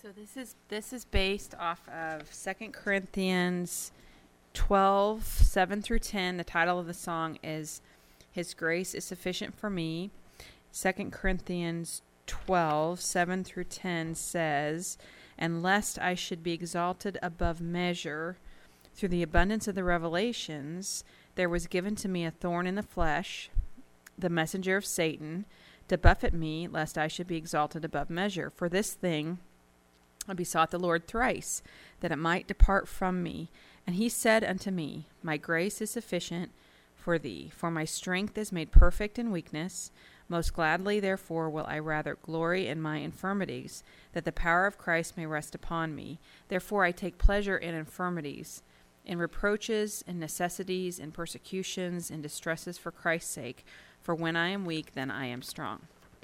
So this is based off of 2 Corinthians 12, 7 through 10. The title of the song is His Grace is Sufficient for Me. 2 Corinthians 12, 7 through 10 says, "And lest I should be exalted above measure through the abundance of the revelations, there was given to me a thorn in the flesh, the messenger of Satan, to buffet me, lest I should be exalted above measure. For this thing I besought the Lord thrice, that it might depart from me. And he said unto me, My grace is sufficient for thee, for my strength is made perfect in weakness. Most gladly, therefore, will I rather glory in my infirmities, that the power of Christ may rest upon me. Therefore I take pleasure in infirmities, in reproaches, in necessities, in persecutions, in distresses for Christ's sake. For when I am weak, then I am strong."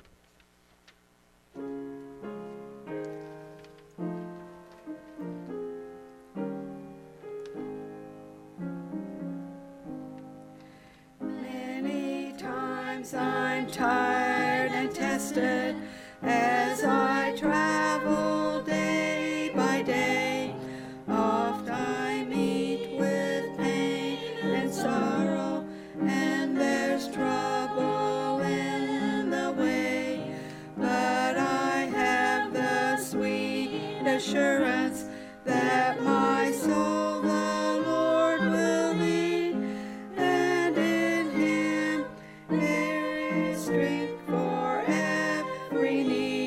Many times I'm tired and tested as I travel day by day. Oft I meet with pain and sorrow, and there's trouble in the way. But I have the sweet assurance that my soul the Lord will lead, and in Him there is strength for every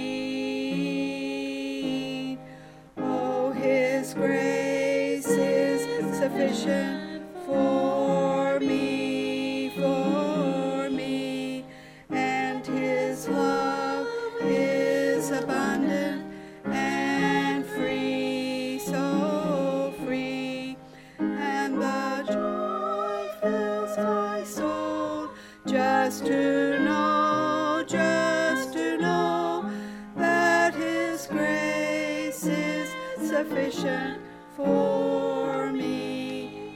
need. Oh, His grace is sufficient for me, and His love is abundant and free, so free, and the joy fills my soul just to know that His grace is sufficient for me,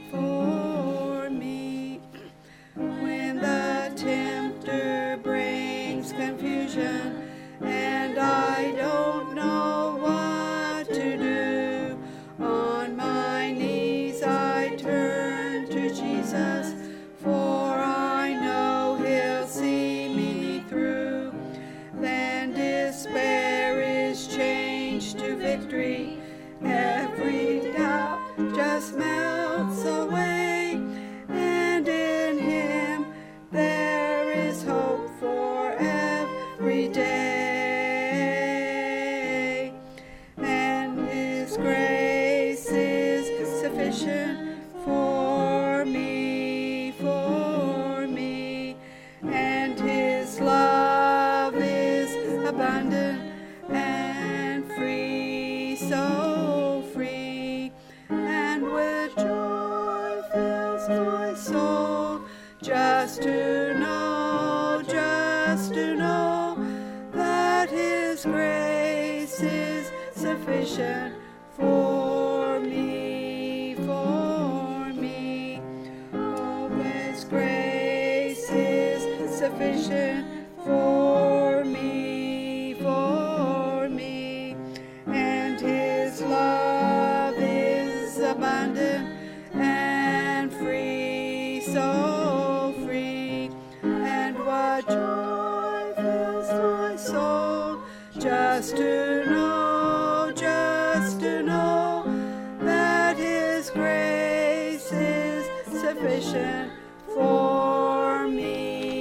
When the tempter brings confusion and I don't know what to do, on my knees I turn to Jesus, for I know He'll see me through. Then despair is changed to victory, every doubt just melts away, and in Him there is hope for every day, and His grace is sufficient for me, and His love is abundant and free, so free, and with joy fills my soul just to know that His grace is sufficient for me, Oh, His grace is sufficient for me, and His love is abundant and free, so free, and what joy fills my soul just to know that His grace is sufficient for me,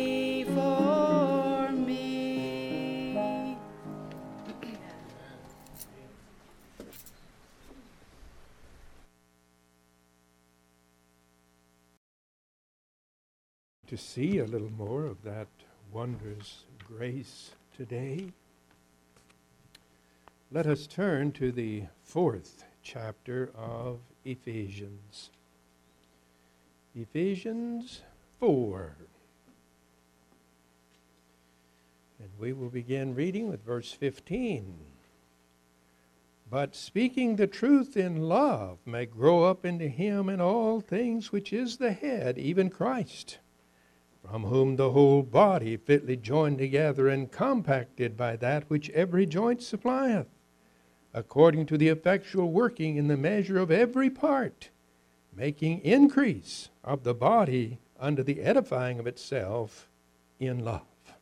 To see a little more of that wondrous grace today, let us turn to the 4th chapter of Ephesians. Ephesians 4. And we will begin reading with verse 15. "But speaking the truth in love may grow up into Him in all things, which is the head, even Christ, from whom the whole body fitly joined together and compacted by that which every joint supplieth, according to the effectual working in the measure of every part, making increase of the body unto the edifying of itself in love.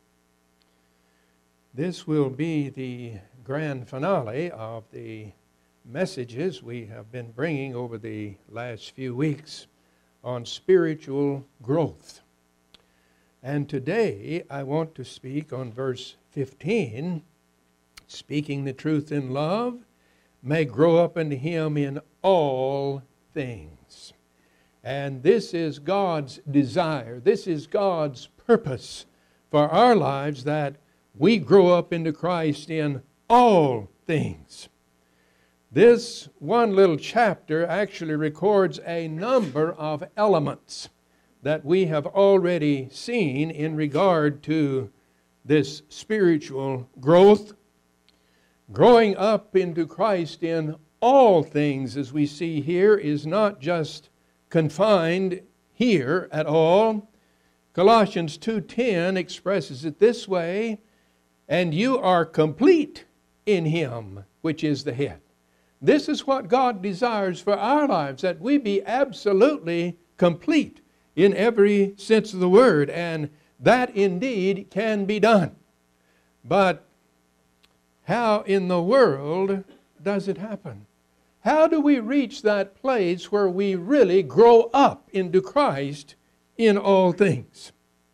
This will be the grand finale of the messages we have been bringing over the last few weeks on spiritual growth. And today I want to speak on verse 15, speaking the truth in love may grow up into him in all things. And this is God's desire. This is God's purpose for our lives, that we grow up into Christ in all things. This one little chapter actually records a number of elements that we have already seen in regard to this spiritual growth. Growing up into Christ in all things, as we see here, is not just confined here at all. Colossians 2:10 expresses it this way, and you are complete in him, which is the head. This is what God desires for our lives, that we be absolutely complete in every sense of the word, and that indeed can be done. But how in the world does it happen? How do we reach that place where we really grow up into Christ in all things?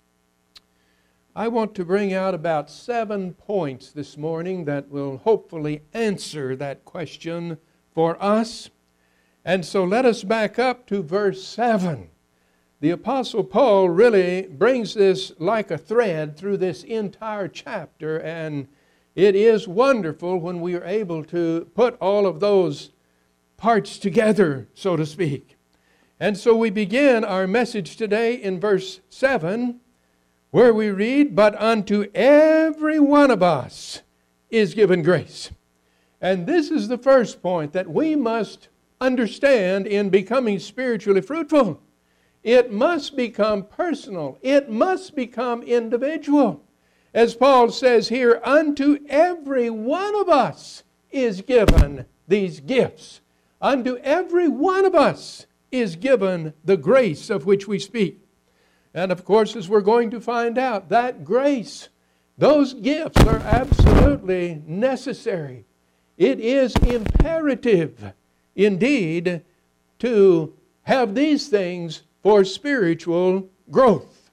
I want to bring out about 7 points this morning that will hopefully answer that question for us. And so let us back up to verse 7. The Apostle Paul really brings this like a thread through this entire chapter, and it is wonderful when we are able to put all of those parts together, so to speak. And so we begin our message today in verse 7, where we read, "But unto every one of us is given grace." And this is the first point that we must understand in becoming spiritually fruitful. It must become personal. It must become individual. As Paul says here, unto every one of us is given these gifts. Unto every one of us is given the grace of which we speak. And of course, as we're going to find out, that grace, those gifts are absolutely necessary. It is imperative, indeed, to have these things for spiritual growth.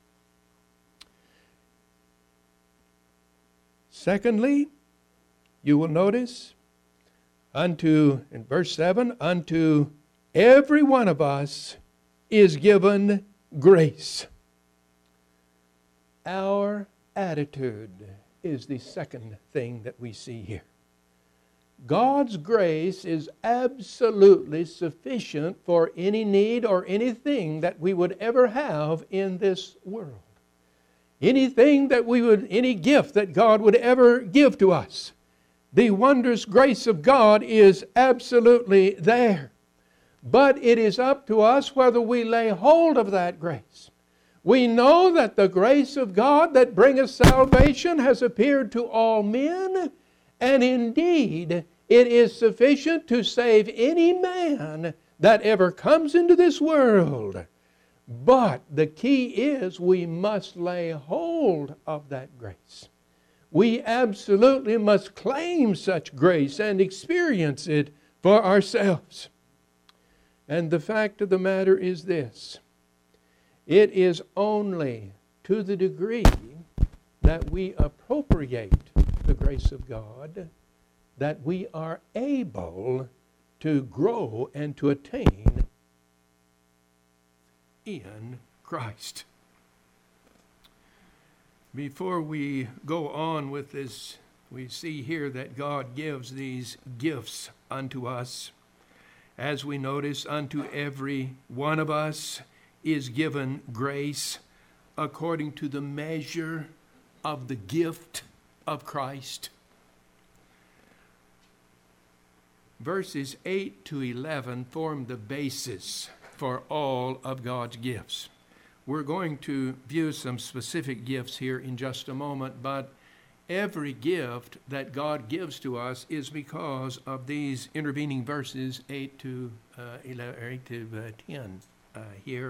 Secondly, you will notice, in verse 7, unto every one of us is given grace. Our attitude is the second thing that we see here. God's grace is absolutely sufficient for any need or anything that we would ever have in this world. Any gift that God would ever give to us. The wondrous grace of God is absolutely there. But it is up to us whether we lay hold of that grace. We know that the grace of God that bringeth salvation has appeared to all men, and indeed it is sufficient to save any man that ever comes into this world. But the key is we must lay hold of that grace. We absolutely must claim such grace and experience it for ourselves. And the fact of the matter is this: it is only to the degree that we appropriate the grace of God that we are able to grow and to attain in Christ. Before we go on with this, we see here that God gives these gifts unto us. As we notice, unto every one of us is given grace according to the measure of the gift of Christ. Verses 8 to 11 form the basis for all of God's gifts. We're going to view some specific gifts here in just a moment, but every gift that God gives to us is because of these intervening verses 8 to 10 here.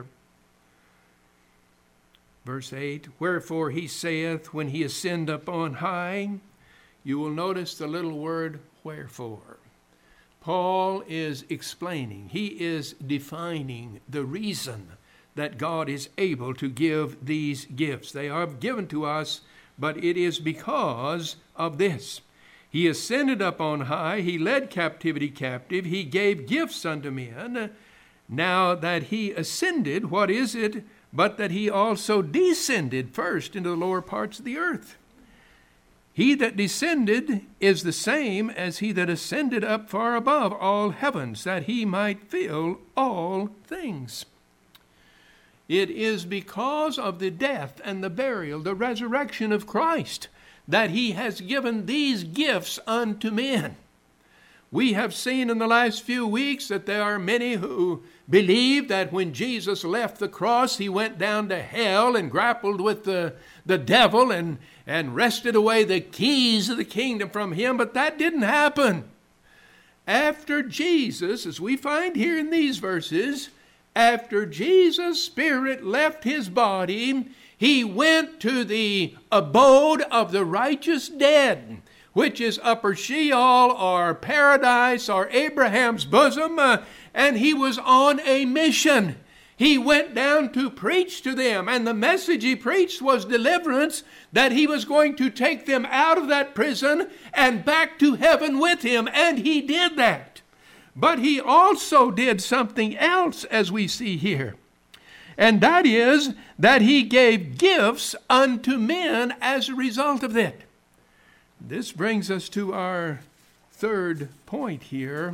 Verse 8, wherefore he saith, when he ascended up on high, you will notice the little word wherefore. Paul is explaining, he is defining the reason that God is able to give these gifts. They are given to us, but it is because of this. He ascended up on high, he led captivity captive, he gave gifts unto men. Now that he ascended, what is it but that he also descended first into the lower parts of the earth? He that descended is the same as he that ascended up far above all heavens, that he might fill all things. It is because of the death and the burial, the resurrection of Christ, that he has given these gifts unto men. We have seen in the last few weeks that there are many who believe that when Jesus left the cross, he went down to hell and grappled with the devil and wrested away the keys of the kingdom from him, but that didn't happen. After Jesus, as we find here in these verses, after Jesus' spirit left his body, he went to the abode of the righteous dead, which is upper Sheol or paradise or Abraham's bosom, and he was on a mission. He went down to preach to them, and the message he preached was deliverance, that he was going to take them out of that prison and back to heaven with him, and he did that. But he also did something else, as we see here, and that is that he gave gifts unto men as a result of that. This brings us to our third point here.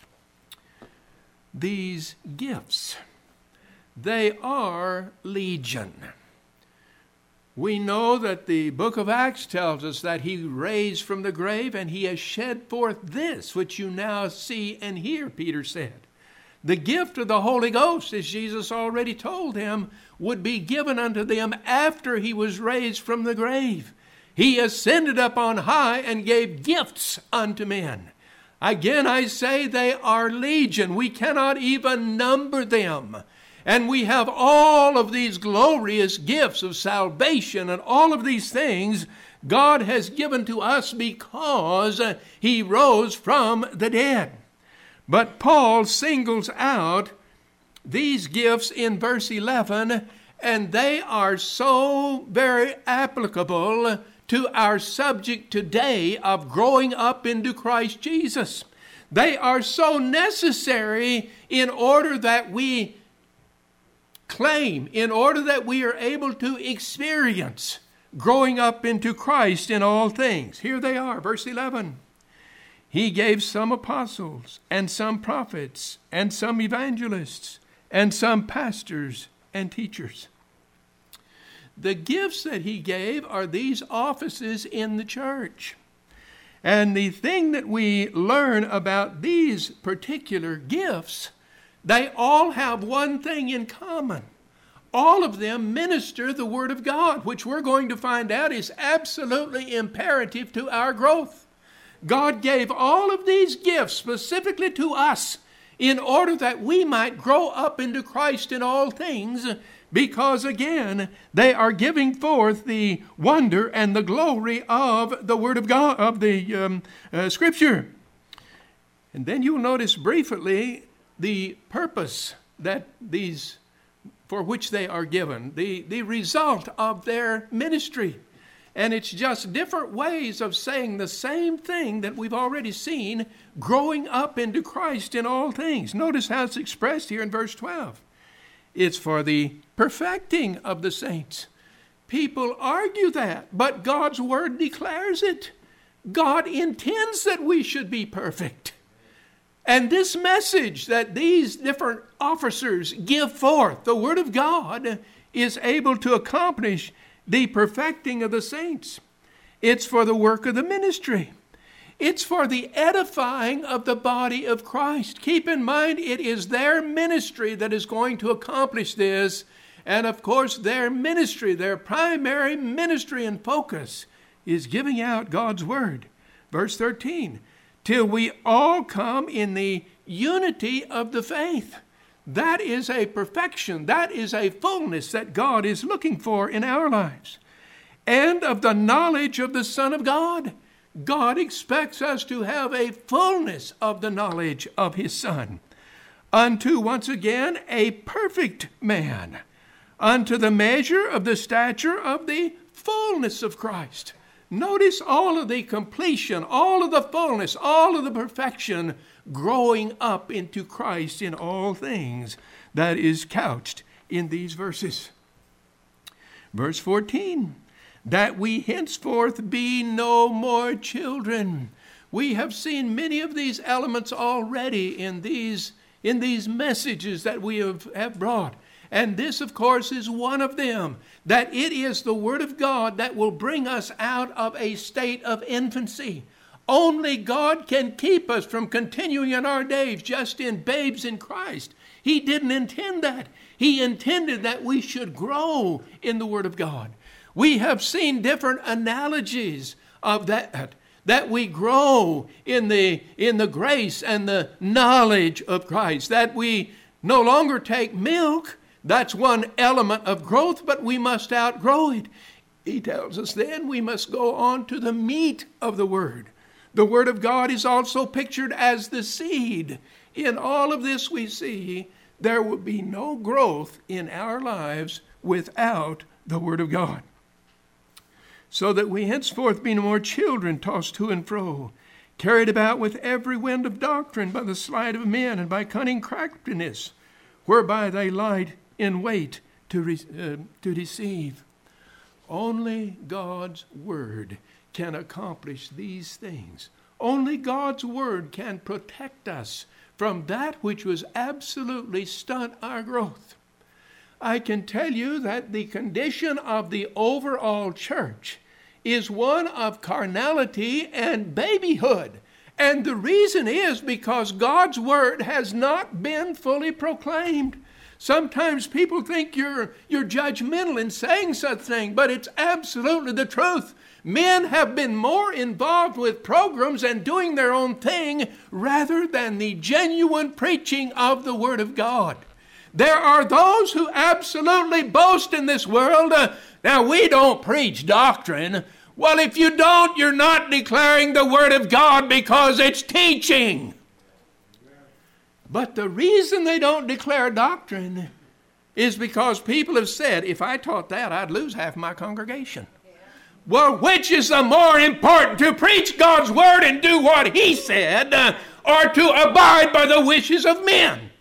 These gifts, they are legion. We know that the book of Acts tells us that he raised from the grave and he has shed forth this, which you now see and hear, Peter said. The gift of the Holy Ghost, as Jesus already told him, would be given unto them after he was raised from the grave. He ascended up on high and gave gifts unto men. Again, I say they are legion. We cannot even number them. And we have all of these glorious gifts of salvation and all of these things God has given to us because he rose from the dead. But Paul singles out these gifts in verse 11, and they are so very applicable to our subject today of growing up into Christ Jesus. They are so necessary in order that we claim, in order that we are able to experience growing up into Christ in all things. Here they are, verse 11. He gave some apostles, and some prophets, and some evangelists, and some pastors and teachers. The gifts that he gave are these offices in the church. And the thing that we learn about these particular gifts, they all have one thing in common. All of them minister the Word of God, which we're going to find out is absolutely imperative to our growth. God gave all of these gifts specifically to us in order that we might grow up into Christ in all things, because again, they are giving forth the wonder and the glory of the Word of God, of the Scripture. And then you'll notice briefly the purpose that these, for which they are given, the result of their ministry. And it's just different ways of saying the same thing that we've already seen, growing up into Christ in all things. Notice how it's expressed here in verse 12. It's for the perfecting of the saints. People argue that, but God's Word declares it. God intends that we should be perfect. And this message that these different officers give forth, the Word of God, is able to accomplish the perfecting of the saints. It's for the work of the ministry. It's for the edifying of the body of Christ. Keep in mind, it is their ministry that is going to accomplish this. And of course, their ministry, their primary ministry and focus, is giving out God's word. Verse 13, till we all come in the unity of the faith. That is a perfection. That is a fullness that God is looking for in our lives. And of the knowledge of the Son of God. God expects us to have a fullness of the knowledge of his Son. Unto, once again, a perfect man. Unto the measure of the stature of the fullness of Christ. Notice all of the completion, all of the fullness, all of the perfection growing up into Christ in all things that is couched in these verses. Verse 14, that we henceforth be no more children. We have seen many of these elements already in these messages that we have brought. And this, of course, is one of them, that it is the Word of God that will bring us out of a state of infancy. Only God can keep us from continuing in our days just in babes in Christ. He didn't intend that. He intended that we should grow in the Word of God. We have seen different analogies of that we grow in the grace and the knowledge of Christ, that we no longer take milk. That's one element of growth, but we must outgrow it. He tells us then we must go on to the meat of the Word. The Word of God is also pictured as the seed. In all of this we see there will be no growth in our lives without the Word of God. So that we henceforth be no more children tossed to and fro, carried about with every wind of doctrine by the sleight of men and by cunning craftiness, whereby they lie in wait to deceive. Only God's Word can accomplish these things. Only God's Word can protect us from that which was absolutely stunt our growth. I can tell you that the condition of the overall church is one of carnality and babyhood. And the reason is because God's Word has not been fully proclaimed. Sometimes people think you're judgmental in saying such thing, but it's absolutely the truth. Men have been more involved with programs and doing their own thing rather than the genuine preaching of the Word of God. There are those who absolutely boast in this world, now we don't preach doctrine. Well, if you don't, you're not declaring the Word of God because it's teaching. But the reason they don't declare doctrine is because people have said, if I taught that, I'd lose half my congregation. Well, which is the more important, to preach God's Word and do what He said, or to abide by the wishes of men? Amen.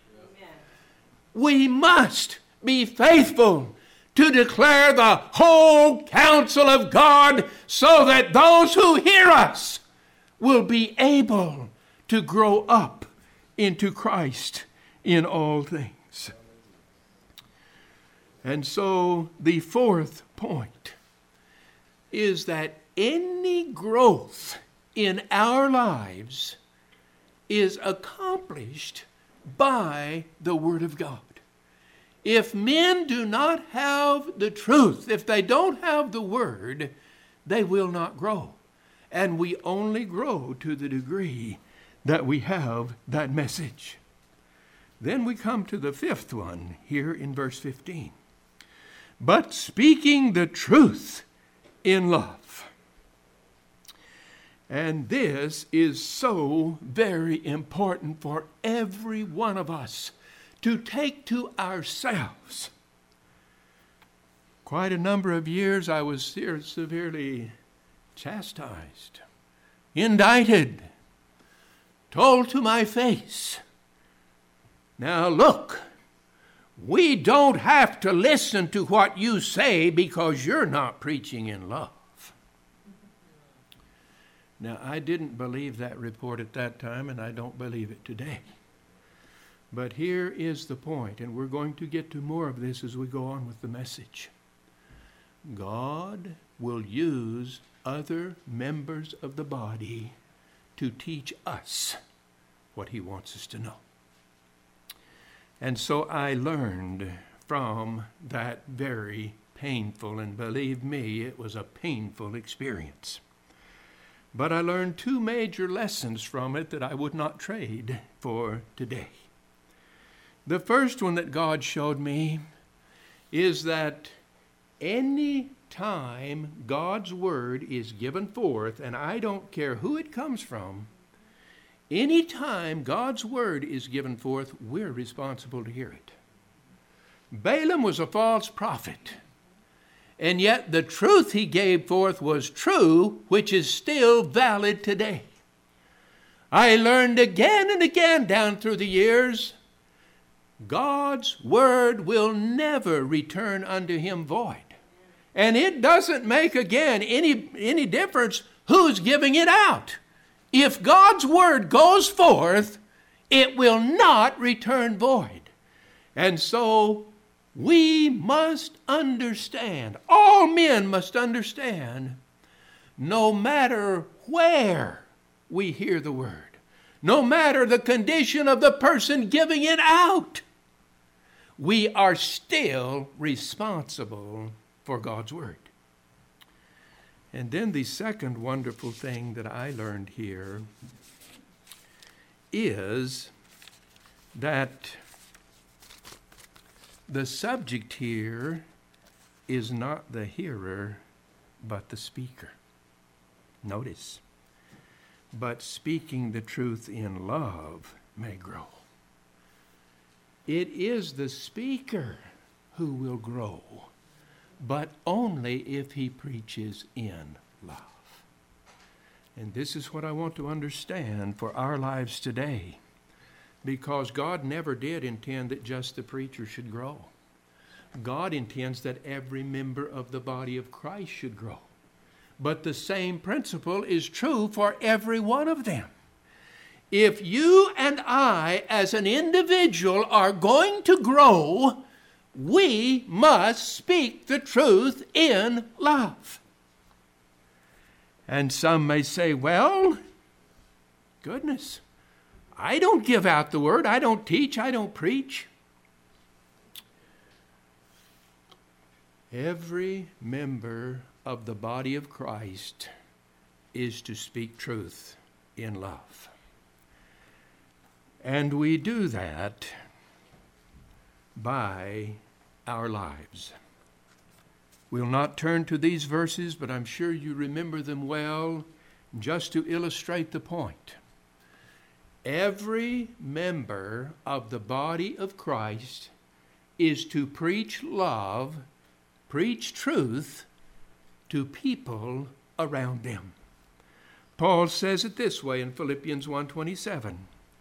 We must be faithful to declare the whole counsel of God so that those who hear us will be able to grow up into Christ in all things. And so the fourth point is that any growth in our lives is accomplished by the Word of God. If men do not have the truth, if they don't have the Word, they will not grow. And we only grow to the degree that we have that message. Then we come to the fifth one here in verse 15. But speaking the truth in love. And this is so very important for every one of us to take to ourselves. Quite a number of years I was severely chastised, indicted, told to my face, now look, we don't have to listen to what you say because you're not preaching in love. Now, I didn't believe that report at that time, and I don't believe it today. But here is the point, and we're going to get to more of this as we go on with the message. God will use other members of the body to teach us what He wants us to know. And so I learned from that very painful, and believe me, it was a painful experience. But I learned two major lessons from it that I would not trade for today. The first one that God showed me is that any time God's word is given forth, and I don't care who it comes from, any time God's word is given forth, we're responsible to hear it. Balaam was a false prophet, and yet the truth he gave forth was true, which is still valid today. I learned again and again down through the years, God's word will never return unto him void. And it doesn't make, again, any difference who's giving it out. If God's word goes forth, it will not return void. And so we must understand, all men must understand, no matter where we hear the word, no matter the condition of the person giving it out, we are still responsible for God's word. And then the second wonderful thing that I learned here is that the subject here is not the hearer, but the speaker. Notice, but speaking the truth in love may grow. It is the speaker who will grow, but only if he preaches in love. And this is what I want to understand for our lives today, because God never did intend that just the preacher should grow. God intends that every member of the body of Christ should grow. But the same principle is true for every one of them. If you and I as an individual are going to grow, we must speak the truth in love. And some may say, well, goodness, I don't give out the word, I don't teach, I don't preach. Every member of the body of Christ is to speak truth in love. And we do that by our lives. We'll not turn to these verses, but I'm sure you remember them well, just to illustrate the point. Every member of the body of Christ is to preach love, preach truth to people around them. Paul says it this way in Philippians 1:27.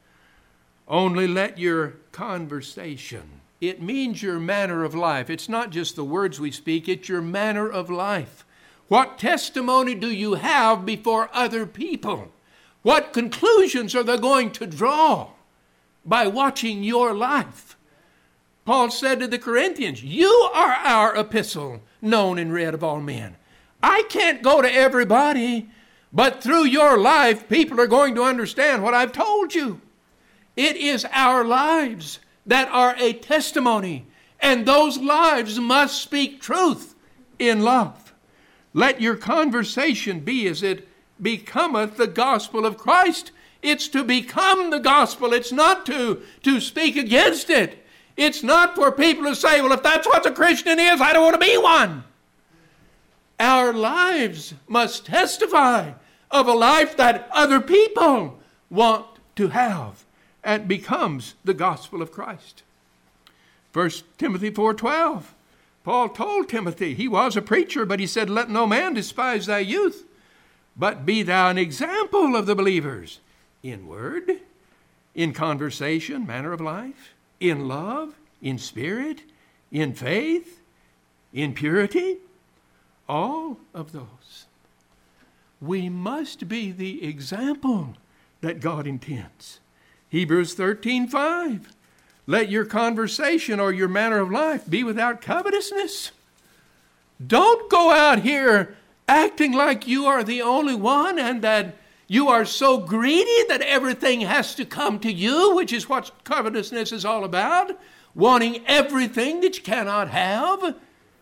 Only let your conversation, it means your manner of life. It's not just the words we speak, it's your manner of life. What testimony do you have before other people? What conclusions are they going to draw by watching your life? Paul said to the Corinthians, you are our epistle, known and read of all men. I can't go to everybody, but through your life, people are going to understand what I've told you. It is our lives that are a testimony, and those lives must speak truth in love. Let your conversation be as it becometh the gospel of Christ. It's to become the gospel. It's not to speak against it. It's not for people to say, well, if that's what a Christian is, I don't want to be one. Our lives must testify of a life that other people want to have, and becomes the gospel of Christ. 1 Timothy 4:12. Paul told Timothy, he was a preacher, but he said, let no man despise thy youth, but be thou an example of the believers in word, in conversation, manner of life, in love, in spirit, in faith, in purity, all of those. We must be the example that God intends. Hebrews 13:5. Let your conversation or your manner of life be without covetousness. Don't go out here acting like you are the only one and that you are so greedy that everything has to come to you, which is what covetousness is all about, wanting everything that you cannot have.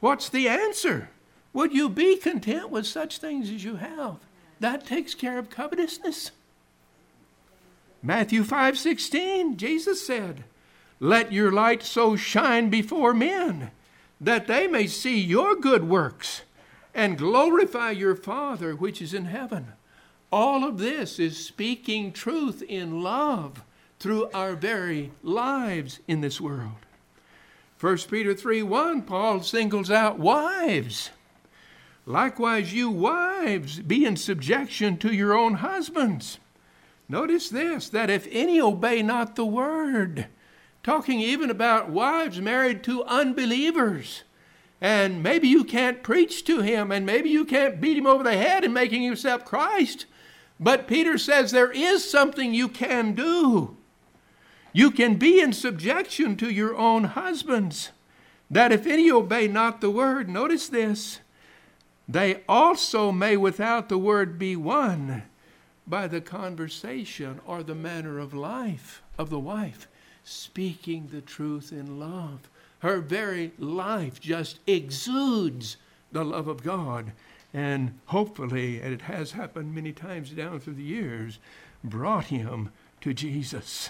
What's the answer? Would you be content with such things as you have? That takes care of covetousness. Matthew 5:16, Jesus said, "Let your light so shine before men, that they may see your good works and glorify your Father which is in heaven." All of this is speaking truth in love through our very lives in this world. 1 Peter 3:1, Paul singles out wives. "Likewise, you wives, be in subjection to your own husbands." Notice this, that if any obey not the word, talking even about wives married to unbelievers, and maybe you can't preach to him, and maybe you can't beat him over the head in making him accept Christ, but Peter says there is something you can do. You can be in subjection to your own husbands, that if any obey not the word, notice this, they also may without the word be won by the conversation or the manner of life of the wife, speaking the truth in love. Her very life just exudes the love of God, and hopefully, and it has happened many times down through the years, brought him to Jesus.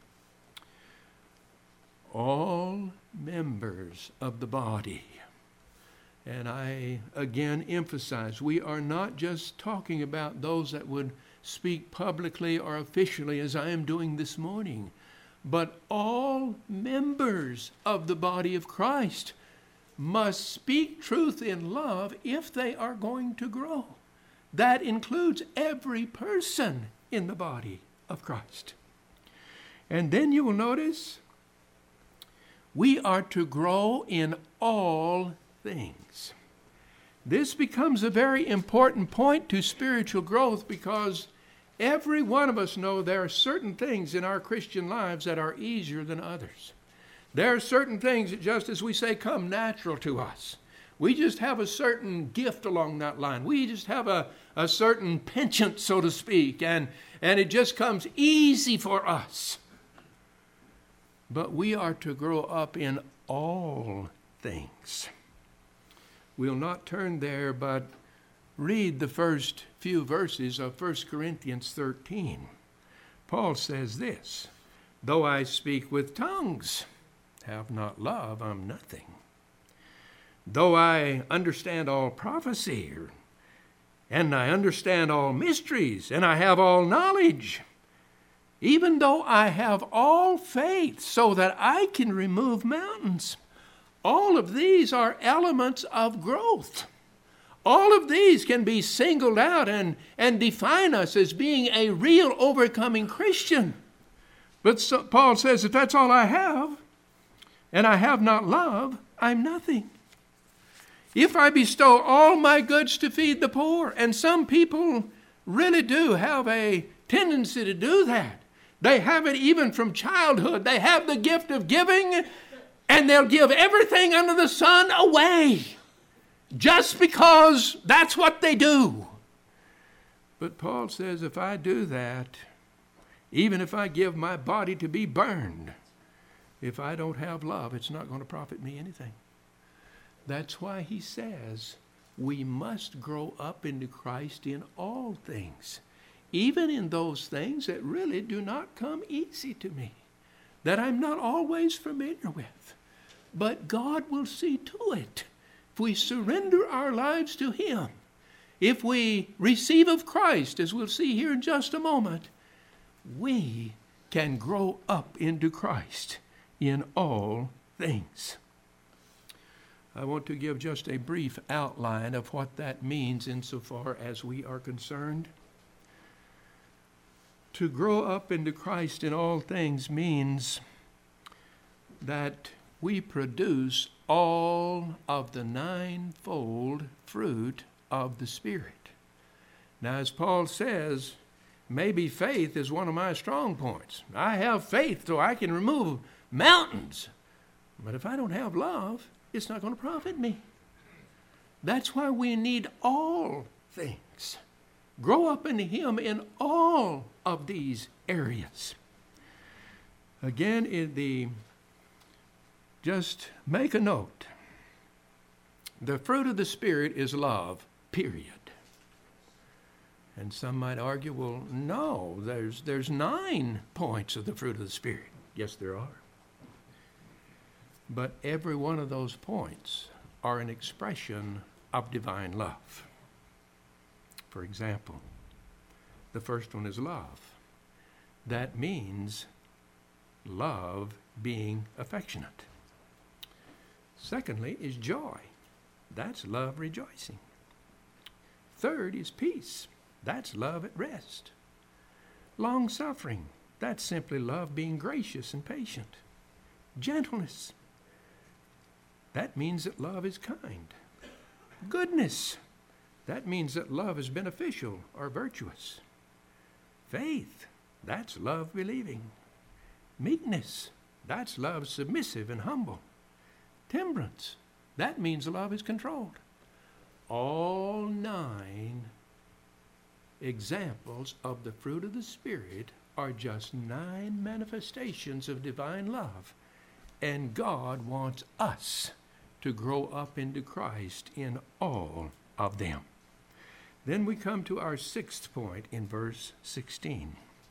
All members of the body. And I again emphasize, we are not just talking about those that would speak publicly or officially as I am doing this morning, but all members of the body of Christ must speak truth in love if they are going to grow. That includes every person in the body of Christ. And then you will notice we are to grow in all things. This becomes a very important point to spiritual growth, because every one of us know there are certain things in our Christian lives that are easier than others. There are certain things that, just as we say, come natural to us. We just have a certain gift along that line. We just have a certain penchant, so to speak, and it just comes easy for us. But we are to grow up in all things. We'll not turn there, but read the first few verses of 1 Corinthians 13. Paul says this, "Though I speak with tongues, have not love, I'm nothing. Though I understand all prophecy, and I understand all mysteries, and I have all knowledge, even though I have all faith so that I can remove mountains." All of these are elements of growth. All of these can be singled out and define us as being a real overcoming Christian. But Paul says, if that's all I have, and I have not love, I'm nothing. If I bestow all my goods to feed the poor, and some people really do have a tendency to do that. They have it even from childhood. They have the gift of giving, and they'll give everything under the sun away just because that's what they do. But Paul says, if I do that, even if I give my body to be burned, if I don't have love, it's not going to profit me anything. That's why he says we must grow up into Christ in all things, even in those things that really do not come easy to me, that I'm not always familiar with. But God will see to it. If we surrender our lives to him, if we receive of Christ, as we'll see here in just a moment, we can grow up into Christ in all things. I want to give just a brief outline of what that means insofar as we are concerned. To grow up into Christ in all things means that we produce all of the ninefold fruit of the Spirit. Now, as Paul says, maybe faith is one of my strong points. I have faith so I can remove mountains. But if I don't have love, it's not going to profit me. That's why we need all things. Grow up into him in all of these areas. Again, just make a note. The fruit of the Spirit is love, period. And some might argue, well, no, there's 9 points of the fruit of the Spirit. Yes, there are. But every one of those points are an expression of divine love. For example, the first one is love. That means love being affectionate. Secondly is joy. That's love rejoicing. Third is peace. That's love at rest. Long-suffering. That's simply love being gracious and patient. Gentleness. That means that love is kind. Goodness. That means that love is beneficial or virtuous. Faith. That's love believing. Meekness. That's love submissive and humble. Temperance. That means love is controlled. All 9 examples of the fruit of the Spirit are just 9 manifestations of divine love. And God wants us to grow up into Christ in all of them. Then we come to our 6th point in verse 16.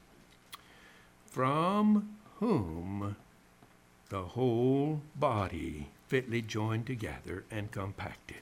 From whom the whole body fitly joined together and compacted.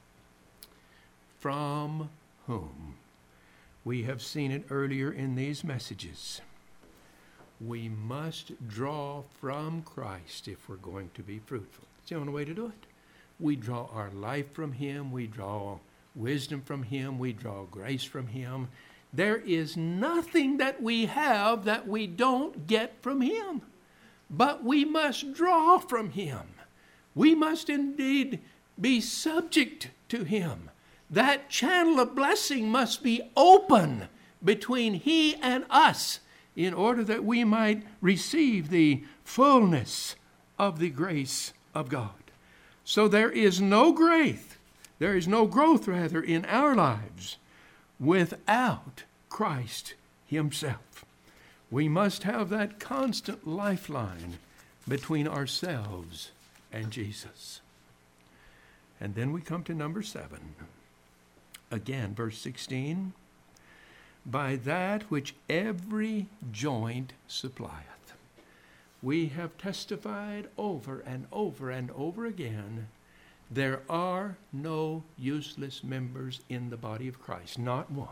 From whom? We have seen it earlier in these messages. We must draw from Christ if we're going to be fruitful. It's the only way to do it. We draw our life from Him. We draw wisdom from Him. We draw grace from Him. There is nothing that we have that we don't get from Him. But we must draw from Him. We must indeed be subject to Him. That channel of blessing must be open between He and us in order that we might receive the fullness of the grace of God. So there is no growth in our lives without Christ Himself. We must have that constant lifeline between ourselves and Jesus. And then we come to number 7. Again, verse 16. By that which every joint supplieth. We have testified over and over and over again, there are no useless members in the body of Christ, not one.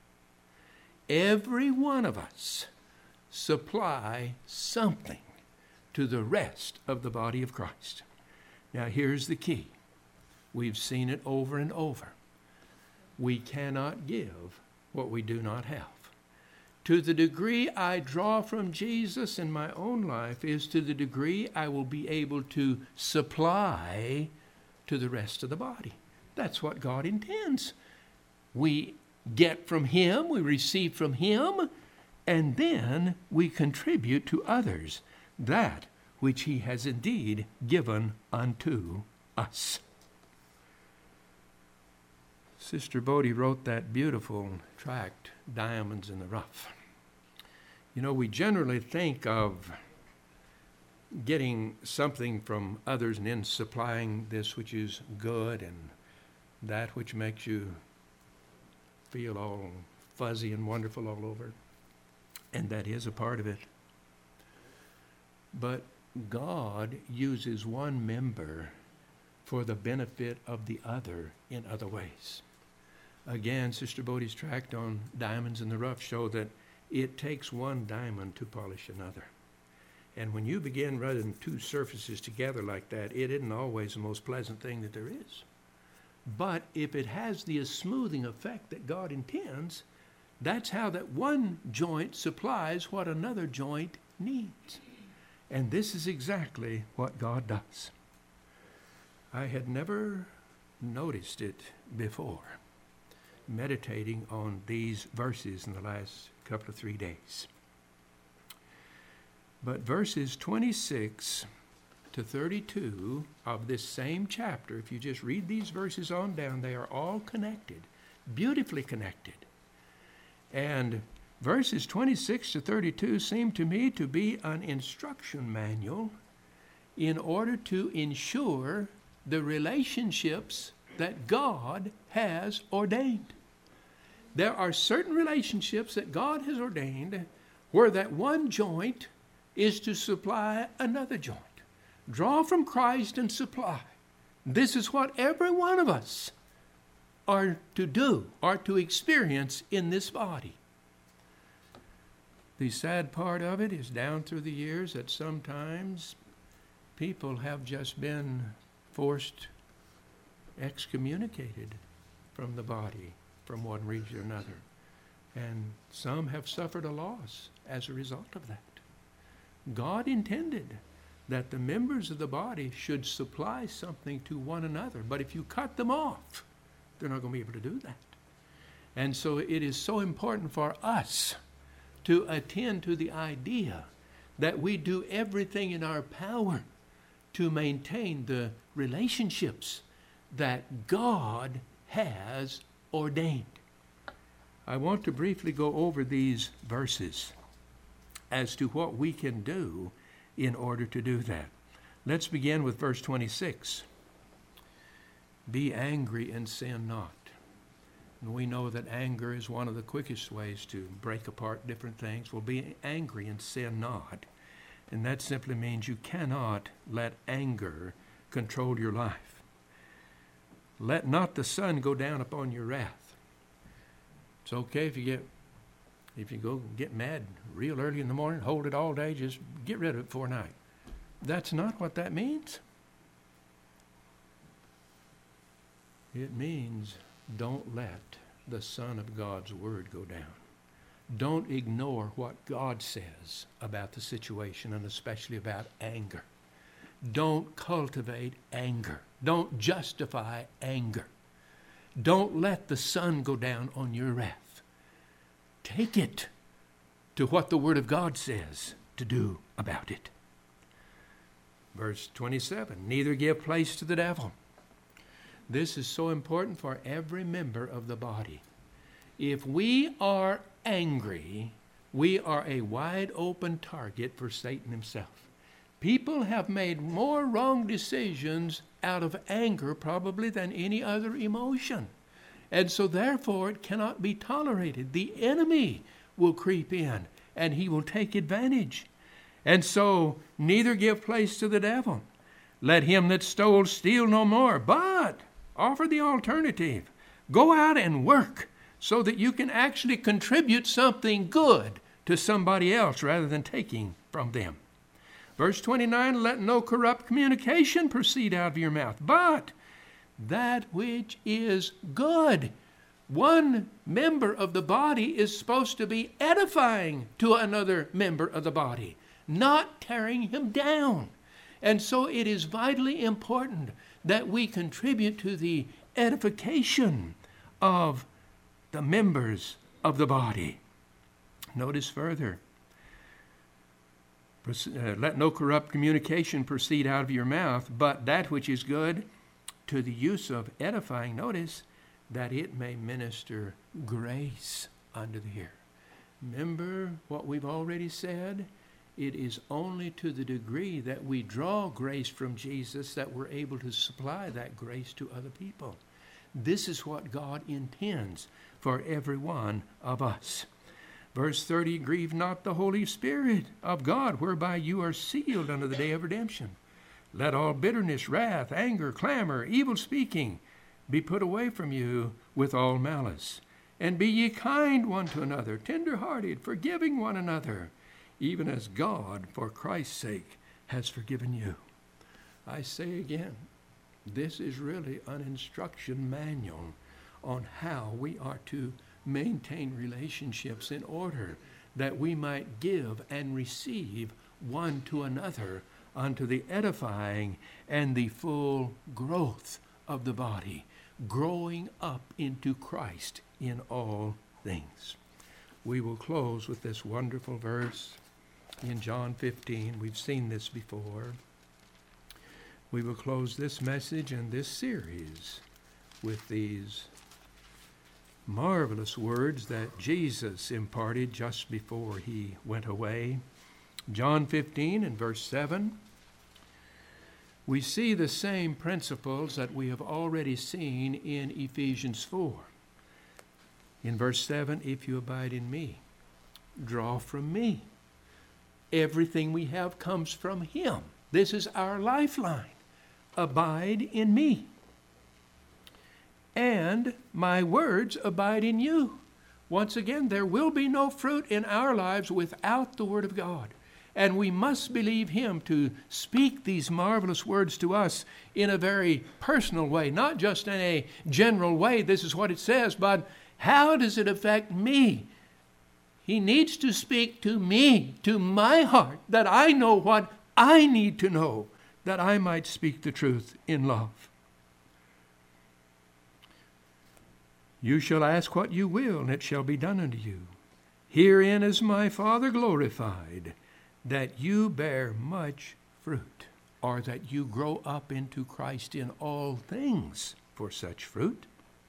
Every one of us supply something to the rest of the body of Christ. Now here's the key. We've seen it over and over. We cannot give what we do not have. To the degree I draw from Jesus in my own life is to the degree I will be able to supply to the rest of the body. That's what God intends. We get from Him, we receive from Him, and then we contribute to others that which He has indeed given unto us. Sister Bodie wrote that beautiful tract, Diamonds in the Rough. You know, we generally think of getting something from others and then supplying this which is good and that which makes you feel all fuzzy and wonderful all over. And that is a part of it. But God uses one member for the benefit of the other in other ways. Again, Sister Bodie's tract on Diamonds in the Rough show that it takes one diamond to polish another. And when you begin running 2 surfaces together like that, it isn't always the most pleasant thing that there is. But if it has the smoothing effect that God intends, that's how that one joint supplies what another joint needs. And this is exactly what God does. I had never noticed it before, meditating on these verses in the last couple of 3 days. But verses 26 to 32 of this same chapter, if you just read these verses on down, they are all connected, beautifully connected. And verses 26 to 32 seem to me to be an instruction manual in order to ensure the relationships that God has ordained. There are certain relationships that God has ordained where that one joint is to supply another joint. Draw from Christ and supply. This is what every one of us are to do, are to experience in this body. The sad part of it is down through the years that sometimes people have just been forced, excommunicated from the body, from one region or another. And some have suffered a loss as a result of that. God intended that the members of the body should supply something to one another. But if you cut them off, they're not going to be able to do that. And so it is so important for us to attend to the idea that we do everything in our power to maintain the relationships that God has ordained. I want to briefly go over these verses as to what we can do in order to do that. Let's begin with verse 26. Be angry and sin not. And we know that anger is one of the quickest ways to break apart different things. Well, be angry and sin not. And that simply means you cannot let anger control your life. Let not the sun go down upon your wrath. It's okay if you go get mad real early in the morning, hold it all day, just get rid of it before night. That's not what that means. It means don't let the sun of God's word go down. Don't ignore what God says about the situation, and especially about anger. Don't cultivate anger. Don't justify anger. Don't let the sun go down on your wrath. Take it to what the Word of God says to do about it. Verse 27, neither give place to the devil. This is so important for every member of the body. If we are angry, we are a wide open target for Satan himself. People have made more wrong decisions out of anger probably than any other emotion. And so therefore it cannot be tolerated. The enemy will creep in and he will take advantage. And so neither give place to the devil. Let him that stole steal no more, but offer the alternative. Go out and work so that you can actually contribute something good to somebody else rather than taking from them. Verse 29, let no corrupt communication proceed out of your mouth, but that which is good. One member of the body is supposed to be edifying to another member of the body, not tearing him down. And so it is vitally important that we contribute to the edification of the members of the body. Notice further, let no corrupt communication proceed out of your mouth, but that which is good to the use of edifying. Notice that it may minister grace unto the hearer. Remember what we've already said? It is only to the degree that we draw grace from Jesus that we're able to supply that grace to other people. This is what God intends for every one of us. Verse 30, grieve not the Holy Spirit of God, whereby you are sealed unto the day of redemption. Let all bitterness, wrath, anger, clamor, evil speaking be put away from you with all malice. And be ye kind one to another, tender-hearted, forgiving one another, even as God, for Christ's sake, has forgiven you. I say again, this is really an instruction manual on how we are to maintain relationships in order that we might give and receive one to another unto the edifying and the full growth of the body, growing up into Christ in all things. We will close with this wonderful verse in John 15. We've seen this before. We will close this message and this series with these marvelous words that Jesus imparted just before he went away. John 15 and verse 7. we see the same principles that we have already seen in Ephesians 4. In verse 7, if you abide in me, draw from me. Everything we have comes from him. This is our lifeline. Abide in me. And my words abide in you. Once again, there will be no fruit in our lives without the Word of God. And we must believe him to speak these marvelous words to us in a very personal way, not just in a general way. This is what it says, but how does it affect me? He needs to speak to me, to my heart, that I know what I need to know, that I might speak the truth in love. You shall ask what you will, and it shall be done unto you. Herein is my Father glorified, that you bear much fruit, or that you grow up into Christ in all things for such fruit.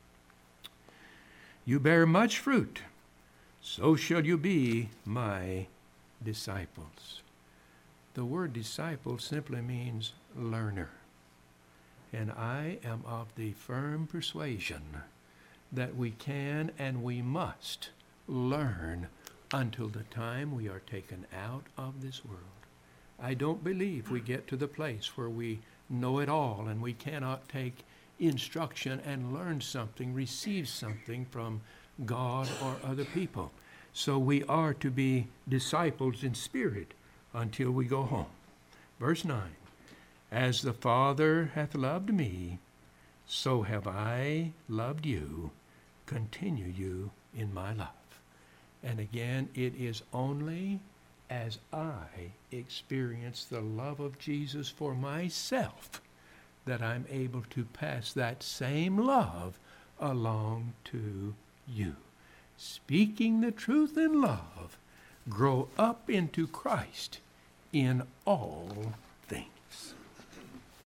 You bear much fruit, so shall you be my disciples. The word disciple simply means learner. And I am of the firm persuasion that we can and we must learn until the time we are taken out of this world. I don't believe we get to the place where we know it all and we cannot take instruction and learn something, receive something from God or other people. So we are to be disciples in spirit until we go home. Verse 9, as the Father hath loved me, so have I loved you. Continue you in my love. And again, it is only as I experience the love of Jesus for myself that I'm able to pass that same love along to you. Speaking the truth in love, grow up into Christ in all